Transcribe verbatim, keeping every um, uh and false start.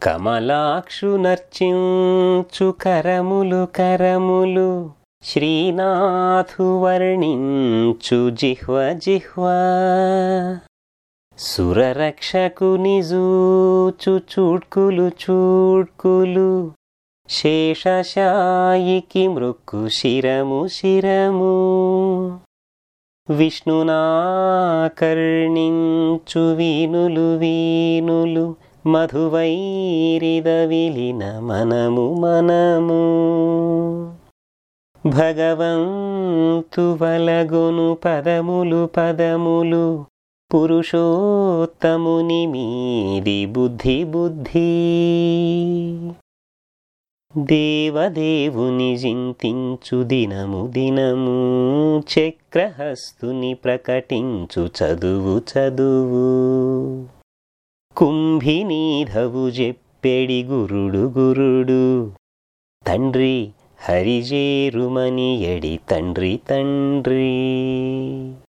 కమలాక్షు నర్చించు కరములు కరములు శ్రీనాథు వర్ణించు జిహ్వ జిహ్వ సురరక్షకుని జూచు చూడ్కులు చూడ్కులు శేషశాయికి మృక్కు శిరము శిరము విష్ణునాకర్ణించు వీనులు వీనులు మధువైరిద విలిన మనము మనము భగవంతు వలగొను పదములు పదములు పురుషోత్తముని మీది బుద్ధి బుద్ధి దేవదేవుని జింతించు దినము దినము చక్రహస్తుని ప్రకటించు చదువు చదువు కుంభినీధవు చెప్పెడి గురుడు గురుడు తండ్రి హరిజేరుమని ఎడి తండ్రి తండ్రి